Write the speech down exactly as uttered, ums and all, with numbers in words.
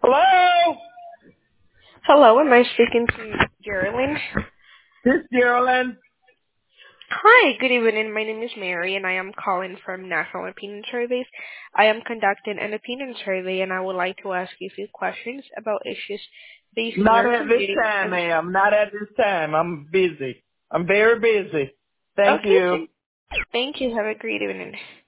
Hello? Hello, am I speaking to Geraldine? This is Geraldine. Hi, good evening. My name is Mary, and I am calling from National Opinion Surveys. I am conducting an opinion survey, and I would like to ask you a few questions about issues facing Not your at this community. time, ma'am. Not at this time. I'm busy. I'm very busy. Thank Okay, you. thank thank you. Have a great evening.